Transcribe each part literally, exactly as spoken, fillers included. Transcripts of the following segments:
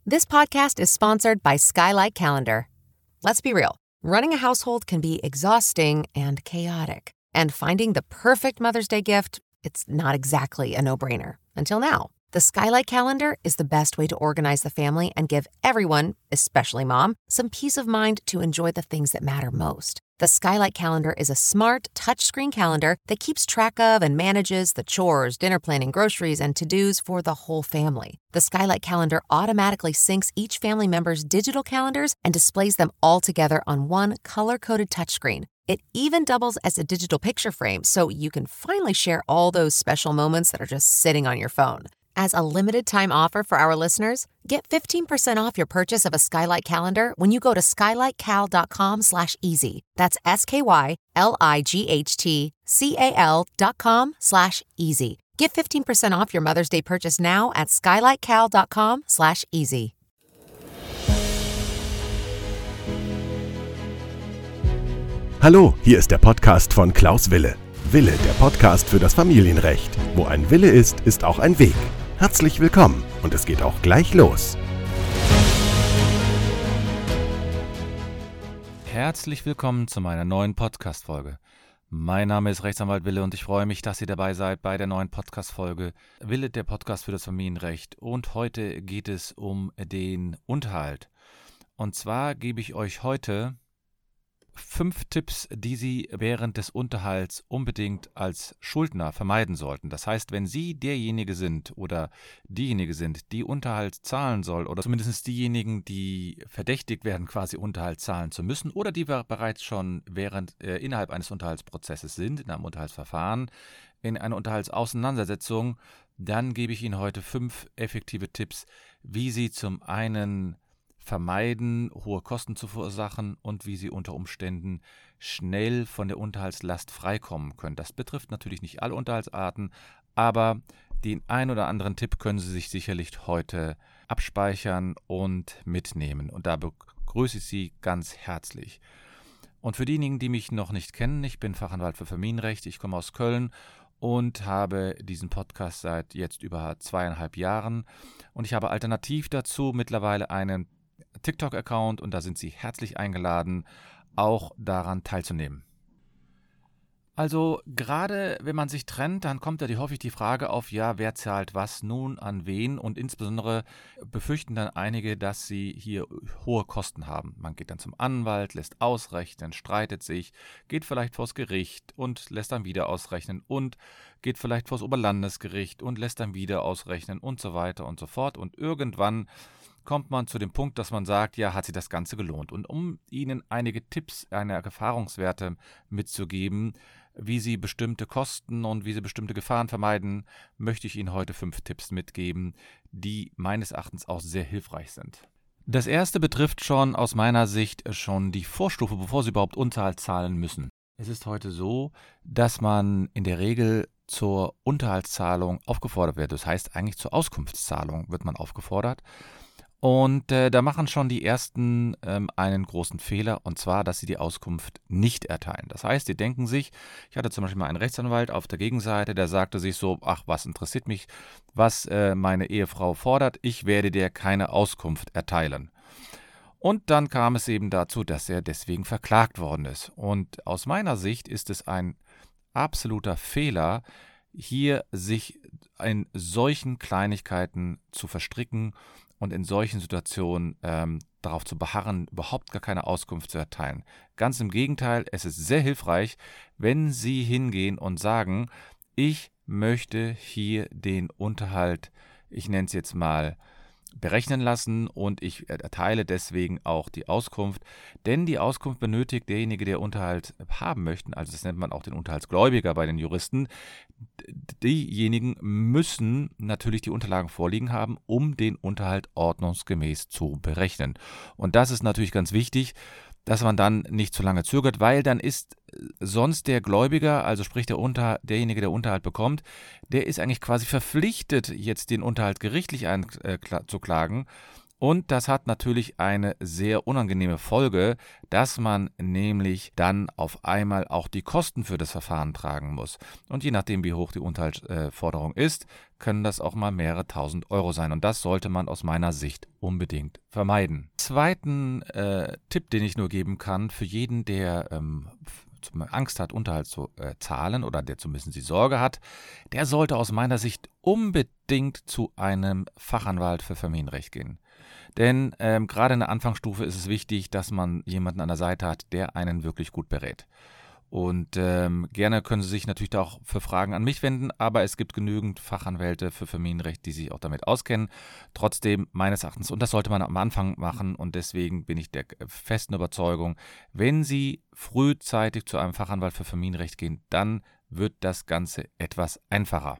This podcast is sponsored by Skylight Calendar. Let's be real. Running a household can be exhausting and chaotic. And finding the perfect Mother's Day gift, it's not exactly a no-brainer. Until now. The Skylight Calendar is the best way to organize the family and give everyone, especially mom, some peace of mind to enjoy the things that matter most. The Skylight Calendar is a smart, touchscreen calendar that keeps track of and manages the chores, dinner planning, groceries, and to-dos for the whole family. The Skylight Calendar automatically syncs each family member's digital calendars and displays them all together on one color-coded touchscreen. It even doubles as a digital picture frame, so you can finally share all those special moments that are just sitting on your phone. As a limited-time offer for our listeners, get fifteen percent off your purchase of a Skylight Calendar when you go to skylightcal.com slash easy. That's S-K-Y-L-I-G-H-T-C-A-L dot com slash easy. Get fifteen percent off your Mother's Day purchase now at skylightcal.com slash easy. Hallo, hier ist der Podcast von Klaus Wille. Wille, der Podcast für das Familienrecht. Wo ein Wille ist, ist auch ein Weg. Herzlich willkommen und es geht auch gleich los. Herzlich willkommen zu meiner neuen Podcast-Folge. Mein Name ist Rechtsanwalt Wille und ich freue mich, dass ihr dabei seid bei der neuen Podcast-Folge Wille, der Podcast für das Familienrecht. Und heute geht es um den Unterhalt. Und zwar gebe ich euch heute fünf Tipps, die Sie während des Unterhalts unbedingt als Schuldner vermeiden sollten. Das heißt, wenn Sie derjenige sind oder diejenige sind, die Unterhalt zahlen soll oder zumindest diejenigen, die verdächtigt werden, quasi Unterhalt zahlen zu müssen oder die bereits schon während äh, innerhalb eines Unterhaltsprozesses sind, in einem Unterhaltsverfahren, in einer Unterhaltsauseinandersetzung, dann gebe ich Ihnen heute fünf effektive Tipps, wie Sie zum einen vermeiden, hohe Kosten zu verursachen und wie Sie unter Umständen schnell von der Unterhaltslast freikommen können. Das betrifft natürlich nicht alle Unterhaltsarten, aber den ein oder anderen Tipp können Sie sich sicherlich heute abspeichern und mitnehmen. Und da begrüße ich Sie ganz herzlich. Und für diejenigen, die mich noch nicht kennen, ich bin Fachanwalt für Familienrecht, ich komme aus Köln und habe diesen Podcast seit jetzt über zweieinhalb Jahren. Und ich habe alternativ dazu mittlerweile einen TikTok-Account und da sind Sie herzlich eingeladen, auch daran teilzunehmen. Also gerade wenn man sich trennt, dann kommt ja die, häufig die Frage auf, ja, wer zahlt was nun an wen und insbesondere befürchten dann einige, dass sie hier hohe Kosten haben. Man geht dann zum Anwalt, lässt ausrechnen, streitet sich, geht vielleicht vors Gericht und lässt dann wieder ausrechnen und geht vielleicht vors Oberlandesgericht und lässt dann wieder ausrechnen und so weiter und so fort und irgendwann kommt man zu dem Punkt, dass man sagt, ja, hat sich das Ganze gelohnt. Und um Ihnen einige Tipps, einige Erfahrungswerte mitzugeben, wie Sie bestimmte Kosten und wie Sie bestimmte Gefahren vermeiden, möchte ich Ihnen heute fünf Tipps mitgeben, die meines Erachtens auch sehr hilfreich sind. Das erste betrifft schon aus meiner Sicht schon die Vorstufe, bevor Sie überhaupt Unterhalt zahlen müssen. Es ist heute so, dass man in der Regel zur Unterhaltszahlung aufgefordert wird. Das heißt, eigentlich zur Auskunftszahlung wird man aufgefordert. Und äh, da machen schon die Ersten ähm, einen großen Fehler, und zwar, dass sie die Auskunft nicht erteilen. Das heißt, die denken sich, ich hatte zum Beispiel mal einen Rechtsanwalt auf der Gegenseite, der sagte sich so, ach, was interessiert mich, was äh, meine Ehefrau fordert, ich werde dir keine Auskunft erteilen. Und dann kam es eben dazu, dass er deswegen verklagt worden ist. Und aus meiner Sicht ist es ein absoluter Fehler, hier sich in solchen Kleinigkeiten zu verstricken und in solchen Situationen ähm, darauf zu beharren, überhaupt gar keine Auskunft zu erteilen. Ganz im Gegenteil, es ist sehr hilfreich, wenn Sie hingehen und sagen, ich möchte hier den Unterhalt, ich nenne es jetzt mal, berechnen lassen und ich erteile deswegen auch die Auskunft, denn die Auskunft benötigt derjenige, der Unterhalt haben möchte, also das nennt man auch den Unterhaltsgläubiger bei den Juristen, diejenigen müssen natürlich die Unterlagen vorliegen haben, um den Unterhalt ordnungsgemäß zu berechnen. Und das ist natürlich ganz wichtig, dass man dann nicht zu lange zögert, weil dann ist sonst der Gläubiger, also sprich der Unter, derjenige, der Unterhalt bekommt, der ist eigentlich quasi verpflichtet, jetzt den Unterhalt gerichtlich einzuklagen. Und das hat natürlich eine sehr unangenehme Folge, dass man nämlich dann auf einmal auch die Kosten für das Verfahren tragen muss. Und je nachdem, wie hoch die Unterhaltsforderung ist, können das auch mal mehrere tausend Euro sein. Und das sollte man aus meiner Sicht unbedingt vermeiden. Zweiten äh, Tipp, den ich nur geben kann, für jeden, der ähm, Angst hat, Unterhalt zu äh, zahlen oder der zumindest die Sorge hat, der sollte aus meiner Sicht unbedingt zu einem Fachanwalt für Familienrecht gehen. Denn ähm, gerade in der Anfangsstufe ist es wichtig, dass man jemanden an der Seite hat, der einen wirklich gut berät. Und ähm, gerne können Sie sich natürlich da auch für Fragen an mich wenden, aber es gibt genügend Fachanwälte für Familienrecht, die sich auch damit auskennen. Trotzdem meines Erachtens, und das sollte man am Anfang machen, und deswegen bin ich der festen Überzeugung, wenn Sie frühzeitig zu einem Fachanwalt für Familienrecht gehen, dann wird das Ganze etwas einfacher.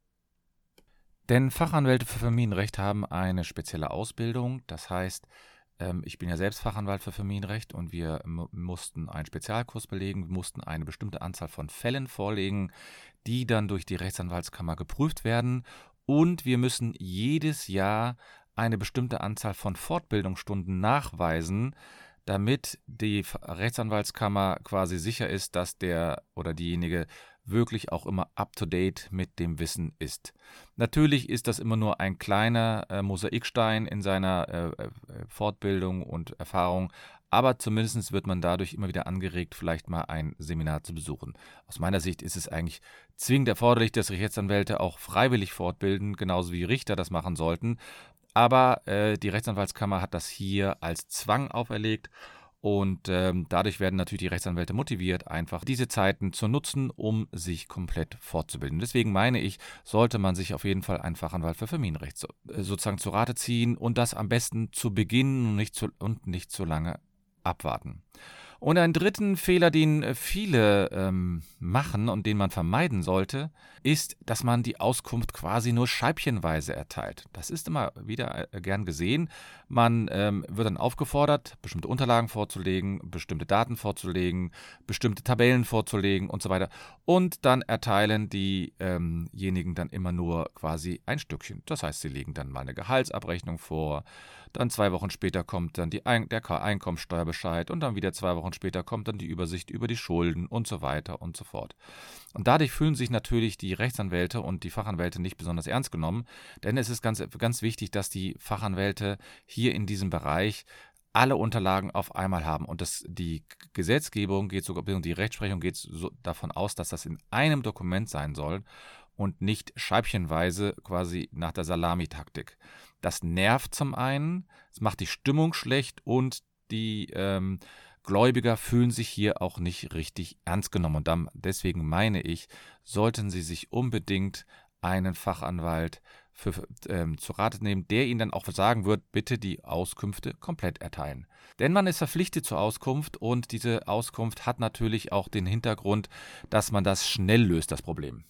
Denn Fachanwälte für Familienrecht haben eine spezielle Ausbildung. Das heißt, ähm, ich bin ja selbst Fachanwalt für Familienrecht und wir m- mussten einen Spezialkurs belegen, wir mussten eine bestimmte Anzahl von Fällen vorlegen, die dann durch die Rechtsanwaltskammer geprüft werden. Und wir müssen jedes Jahr eine bestimmte Anzahl von Fortbildungsstunden nachweisen, damit die Rechtsanwaltskammer quasi sicher ist, dass der oder diejenige wirklich auch immer up-to-date mit dem Wissen ist. Natürlich ist das immer nur ein kleiner äh, Mosaikstein in seiner äh, äh, Fortbildung und Erfahrung, aber zumindest wird man dadurch immer wieder angeregt, vielleicht mal ein Seminar zu besuchen. Aus meiner Sicht ist es eigentlich zwingend erforderlich, dass sich Rechtsanwälte auch freiwillig fortbilden, genauso wie Richter das machen sollten. Aber äh, die Rechtsanwaltskammer hat das hier als Zwang auferlegt. Und ähm, dadurch werden natürlich die Rechtsanwälte motiviert, einfach diese Zeiten zu nutzen, um sich komplett fortzubilden. Deswegen meine ich, sollte man sich auf jeden Fall einen Fachanwalt für Familienrecht so, äh, sozusagen zu Rate ziehen und das am besten zu Beginn und nicht zu, und nicht zu lange abwarten. Und einen dritten Fehler, den viele ähm, machen und den man vermeiden sollte, ist, dass man die Auskunft quasi nur scheibchenweise erteilt. Das ist immer wieder äh, gern gesehen. Man ähm, wird dann aufgefordert, bestimmte Unterlagen vorzulegen, bestimmte Daten vorzulegen, bestimmte Tabellen vorzulegen und so weiter. Und dann erteilen diejenigen ähm dann immer nur quasi ein Stückchen. Das heißt, sie legen dann mal eine Gehaltsabrechnung vor, dann zwei Wochen später kommt dann die Ein- der Einkommensteuerbescheid und dann wieder zwei Wochen später kommt dann die Übersicht über die Schulden und so weiter und so fort. Und dadurch fühlen sich natürlich die Rechtsanwälte und die Fachanwälte nicht besonders ernst genommen, denn es ist ganz, ganz wichtig, dass die Fachanwälte hier in diesem Bereich alle Unterlagen auf einmal haben. Und das, die Gesetzgebung geht sogar, die Rechtsprechung geht so davon aus, dass das in einem Dokument sein soll und nicht scheibchenweise quasi nach der Salamitaktik. Das nervt zum einen, es macht die Stimmung schlecht und die ähm, Gläubiger fühlen sich hier auch nicht richtig ernst genommen. Und dann, deswegen meine ich, sollten sie sich unbedingt einen Fachanwalt für, ähm, zu Rate nehmen, der ihnen dann auch sagen wird, bitte die Auskünfte komplett erteilen. Denn man ist verpflichtet zur Auskunft und diese Auskunft hat natürlich auch den Hintergrund, dass man das schnell löst, das Problem.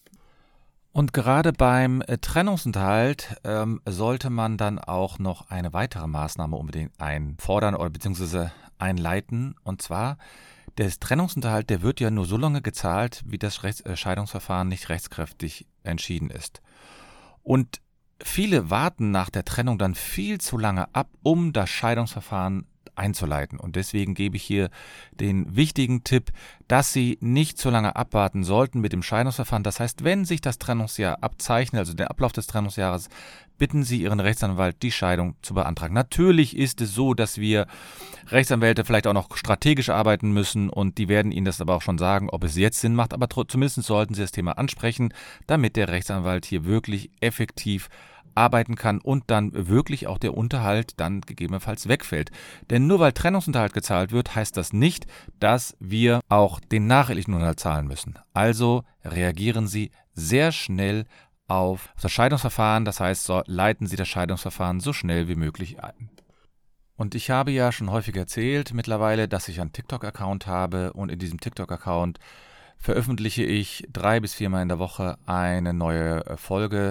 Und gerade beim äh, Trennungsunterhalt ähm, sollte man dann auch noch eine weitere Maßnahme unbedingt einfordern oder beziehungsweise einleiten. Und zwar, der Trennungsunterhalt, der wird ja nur so lange gezahlt, wie das Rechts- äh, Scheidungsverfahren nicht rechtskräftig entschieden ist. Und viele warten nach der Trennung dann viel zu lange ab, um das Scheidungsverfahren einzuleiten. Und deswegen gebe ich hier den wichtigen Tipp, dass Sie nicht zu lange abwarten sollten mit dem Scheidungsverfahren. Das heißt, wenn sich das Trennungsjahr abzeichnet, also der Ablauf des Trennungsjahres, bitten Sie Ihren Rechtsanwalt, die Scheidung zu beantragen. Natürlich ist es so, dass wir Rechtsanwälte vielleicht auch noch strategisch arbeiten müssen und die werden Ihnen das aber auch schon sagen, ob es jetzt Sinn macht, aber tr- zumindest sollten Sie das Thema ansprechen, damit der Rechtsanwalt hier wirklich effektiv arbeiten kann und dann wirklich auch der Unterhalt dann gegebenenfalls wegfällt. Denn nur weil Trennungsunterhalt gezahlt wird, heißt das nicht, dass wir auch den nachehelichen Unterhalt zahlen müssen. Also reagieren Sie sehr schnell auf das Scheidungsverfahren, das heißt, so leiten Sie das Scheidungsverfahren so schnell wie möglich ein. Und ich habe ja schon häufig erzählt mittlerweile, dass ich einen TikTok-Account habe und in diesem TikTok-Account veröffentliche ich drei bis viermal in der Woche eine neue Folge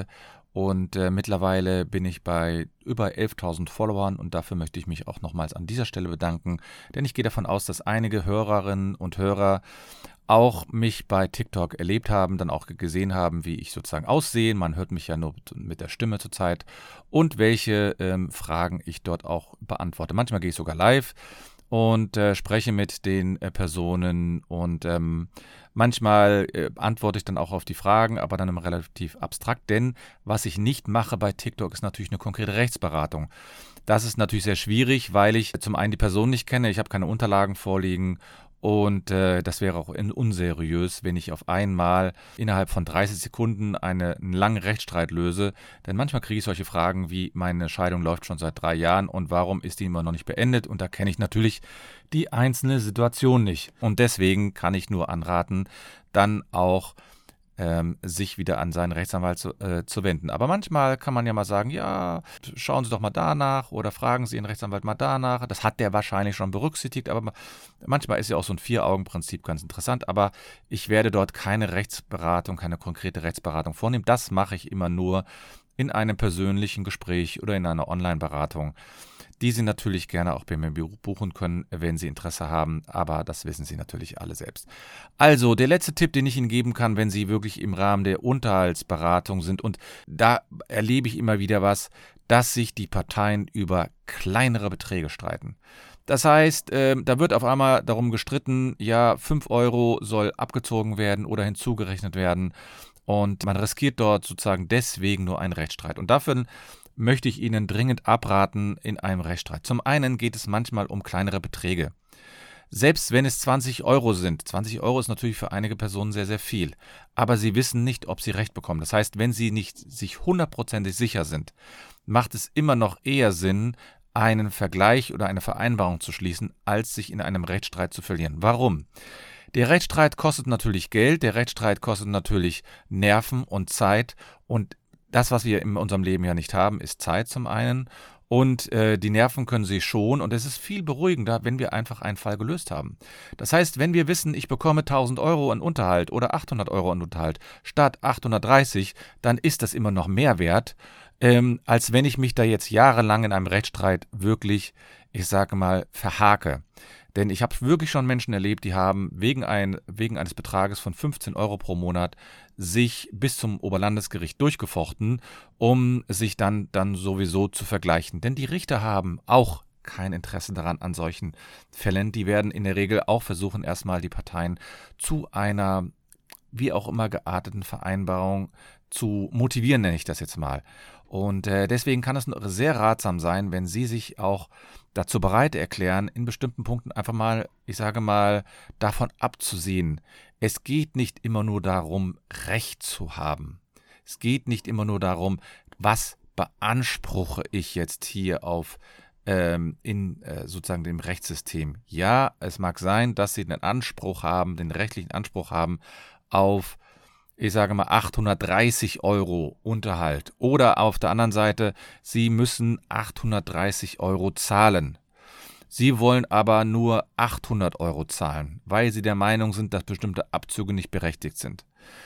Und äh, mittlerweile bin ich bei über elftausend Followern und dafür möchte ich mich auch nochmals an dieser Stelle bedanken, denn ich gehe davon aus, dass einige Hörerinnen und Hörer auch mich bei TikTok erlebt haben, dann auch gesehen haben, wie ich sozusagen aussehe. Man hört mich ja nur mit der Stimme zurzeit und welche ähm, Fragen ich dort auch beantworte. Manchmal gehe ich sogar live und äh, spreche mit den äh, Personen und ähm, manchmal äh, antworte ich dann auch auf die Fragen, aber dann immer relativ abstrakt, denn was ich nicht mache bei TikTok ist natürlich eine konkrete Rechtsberatung. Das ist natürlich sehr schwierig, weil ich zum einen die Person nicht kenne, ich habe keine Unterlagen vorliegen und äh, das wäre auch in, unseriös, wenn ich auf einmal innerhalb von dreißig Sekunden eine, einen langen Rechtsstreit löse. Denn manchmal kriege ich solche Fragen wie, meine Scheidung läuft schon seit drei Jahren und warum ist die immer noch nicht beendet? Und da kenne ich natürlich die einzelne Situation nicht. Und deswegen kann ich nur anraten, dann auch ähm, sich wieder an seinen Rechtsanwalt zu, äh, zu wenden. Aber manchmal kann man ja mal sagen, ja, schauen Sie doch mal danach oder fragen Sie Ihren Rechtsanwalt mal danach. Das hat der wahrscheinlich schon berücksichtigt, aber manchmal ist ja auch so ein Vier-Augen-Prinzip ganz interessant. Aber ich werde dort keine Rechtsberatung, keine konkrete Rechtsberatung vornehmen. Das mache ich immer nur in einem persönlichen Gespräch oder in einer Online-Beratung, die Sie natürlich gerne auch bei mir buchen können, wenn Sie Interesse haben, aber das wissen Sie natürlich alle selbst. Also, der letzte Tipp, den ich Ihnen geben kann, wenn Sie wirklich im Rahmen der Unterhaltsberatung sind, und da erlebe ich immer wieder was, dass sich die Parteien über kleinere Beträge streiten. Das heißt, äh, da wird auf einmal darum gestritten, ja, fünf Euro soll abgezogen werden oder hinzugerechnet werden und man riskiert dort sozusagen deswegen nur einen Rechtsstreit. Und dafür möchte ich Ihnen dringend abraten in einem Rechtsstreit. Zum einen geht es manchmal um kleinere Beträge. Selbst wenn es zwanzig Euro sind, zwanzig Euro ist natürlich für einige Personen sehr, sehr viel, aber Sie wissen nicht, ob Sie Recht bekommen. Das heißt, wenn Sie nicht sich hundertprozentig sicher sind, macht es immer noch eher Sinn, einen Vergleich oder eine Vereinbarung zu schließen, als sich in einem Rechtsstreit zu verlieren. Warum? Der Rechtsstreit kostet natürlich Geld, der Rechtsstreit kostet natürlich Nerven und Zeit, und das, was wir in unserem Leben ja nicht haben, ist Zeit zum einen, und äh, die Nerven können Sie schon, und es ist viel beruhigender, wenn wir einfach einen Fall gelöst haben. Das heißt, wenn wir wissen, ich bekomme tausend Euro an Unterhalt oder achthundert Euro an Unterhalt statt achthundertdreißig, dann ist das immer noch mehr wert, ähm, als wenn ich mich da jetzt jahrelang in einem Rechtsstreit wirklich, ich sage mal, verhake. Denn ich habe wirklich schon Menschen erlebt, die haben wegen, ein, wegen eines Betrages von fünfzehn Euro pro Monat sich bis zum Oberlandesgericht durchgefochten, um sich dann, dann sowieso zu vergleichen. Denn die Richter haben auch kein Interesse daran an solchen Fällen. Die werden in der Regel auch versuchen, erstmal die Parteien zu einer wie auch immer gearteten Vereinbarung zu motivieren, nenne ich das jetzt mal. Und äh, deswegen kann es sehr ratsam sein, wenn Sie sich auch dazu bereit erklären, in bestimmten Punkten einfach mal, ich sage mal, davon abzusehen. Es geht nicht immer nur darum, Recht zu haben. Es geht nicht immer nur darum, was beanspruche ich jetzt hier auf ähm, in äh, sozusagen dem Rechtssystem. Ja, es mag sein, dass Sie den Anspruch haben, den rechtlichen Anspruch haben auf, ich sage mal, achthundertdreißig Euro Unterhalt. Oder auf der anderen Seite, Sie müssen achthundertdreißig Euro zahlen. Sie wollen aber nur achthundert Euro zahlen, weil Sie der Meinung sind, dass bestimmte Abzüge nicht berechtigt sind.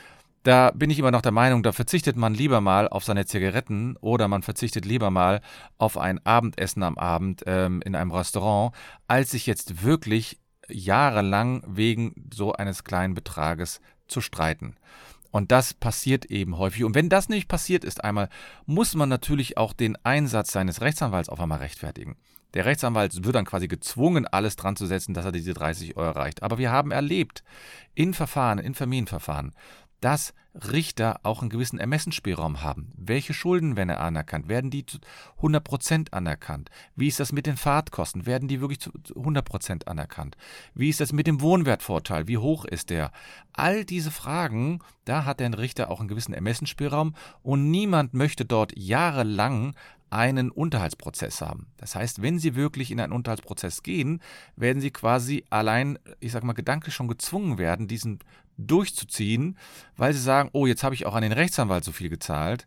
Da bin ich immer noch der Meinung, da verzichtet man lieber mal auf seine Zigaretten oder man verzichtet lieber mal auf ein Abendessen am Abend ähm, in einem Restaurant, als sich jetzt wirklich jahrelang wegen so eines kleinen Betrages zu streiten. Und das passiert eben häufig. Und wenn das nicht passiert ist einmal, muss man natürlich auch den Einsatz seines Rechtsanwalts auf einmal rechtfertigen. Der Rechtsanwalt wird dann quasi gezwungen, alles dran zu setzen, dass er diese dreißig Euro erreicht. Aber wir haben erlebt, in Verfahren, in Familienverfahren, dass Richter auch einen gewissen Ermessensspielraum haben. Welche Schulden werden anerkannt? Werden die zu hundert Prozent anerkannt? Wie ist das mit den Fahrtkosten? Werden die wirklich zu hundert Prozent anerkannt? Wie ist das mit dem Wohnwertvorteil? Wie hoch ist der? All diese Fragen, da hat der Richter auch einen gewissen Ermessensspielraum, und niemand möchte dort jahrelang einen Unterhaltsprozess haben. Das heißt, wenn Sie wirklich in einen Unterhaltsprozess gehen, werden Sie quasi allein, ich sage mal, gedanklich schon gezwungen werden, diesen durchzuziehen, weil Sie sagen, oh, jetzt habe ich auch an den Rechtsanwalt so viel gezahlt,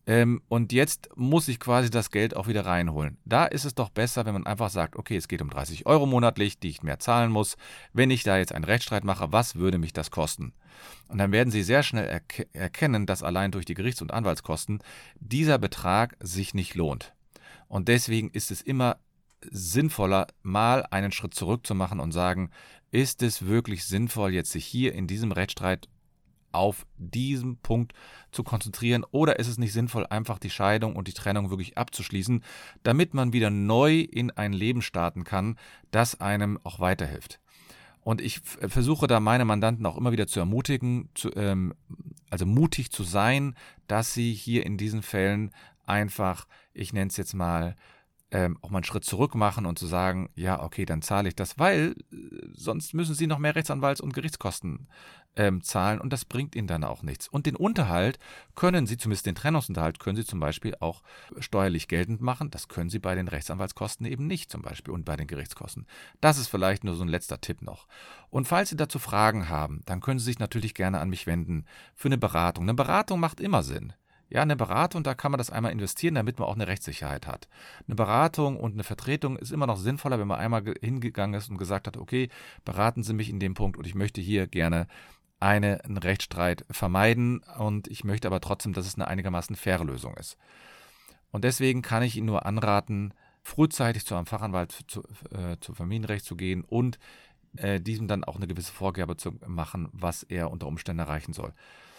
Ähm, und jetzt muss ich quasi das Geld auch wieder reinholen. Da ist es doch besser, wenn man einfach sagt, okay, es geht um dreißig Euro monatlich, die ich mehr zahlen muss. Wenn ich da jetzt einen Rechtsstreit mache, was würde mich das kosten? Und dann werden Sie sehr schnell erke- erkennen, dass allein durch die Gerichts- und Anwaltskosten dieser Betrag sich nicht lohnt. Und deswegen ist es immer sinnvoller, mal einen Schritt zurück zu machen und sagen, ist es wirklich sinnvoll, jetzt sich hier in diesem Rechtsstreit auf diesen Punkt zu konzentrieren, oder ist es nicht sinnvoll, einfach die Scheidung und die Trennung wirklich abzuschließen, damit man wieder neu in ein Leben starten kann, das einem auch weiterhilft. Und ich f- versuche da meine Mandanten auch immer wieder zu ermutigen, zu, ähm, also mutig zu sein, dass sie hier in diesen Fällen einfach, ich nenne es jetzt mal, ähm, auch mal einen Schritt zurück machen und zu sagen, ja, okay, dann zahle ich das, weil äh, sonst müssen sie noch mehr Rechtsanwalts- und Gerichtskosten ähm, zahlen und das bringt ihnen dann auch nichts. Und den Unterhalt können sie, zumindest den Trennungsunterhalt, können sie zum Beispiel auch steuerlich geltend machen. Das können sie bei den Rechtsanwaltskosten eben nicht zum Beispiel und bei den Gerichtskosten. Das ist vielleicht nur so ein letzter Tipp noch. Und falls Sie dazu Fragen haben, dann können Sie sich natürlich gerne an mich wenden für eine Beratung. Eine Beratung macht immer Sinn. Ja, eine Beratung, da kann man das einmal investieren, damit man auch eine Rechtssicherheit hat. Eine Beratung und eine Vertretung ist immer noch sinnvoller, wenn man einmal ge- hingegangen ist und gesagt hat, okay, beraten Sie mich in dem Punkt und ich möchte hier gerne eine, einen Rechtsstreit vermeiden und ich möchte aber trotzdem, dass es eine einigermaßen faire Lösung ist. Und deswegen kann ich Ihnen nur anraten, frühzeitig zu einem Fachanwalt zu, äh, zu Familienrecht zu gehen und äh, diesem dann auch eine gewisse Vorgabe zu machen, was er unter Umständen erreichen soll.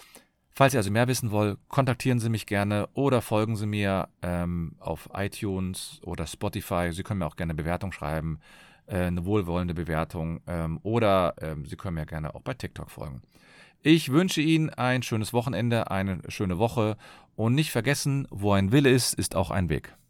Falls Sie also mehr wissen wollen, kontaktieren Sie mich gerne oder folgen Sie mir ähm, auf iTunes oder Spotify. Sie können mir auch gerne eine Bewertung schreiben, äh, eine wohlwollende Bewertung ähm, oder ähm, Sie können mir gerne auch bei TikTok folgen. Ich wünsche Ihnen ein schönes Wochenende, eine schöne Woche und nicht vergessen, wo ein Wille ist, ist auch ein Weg.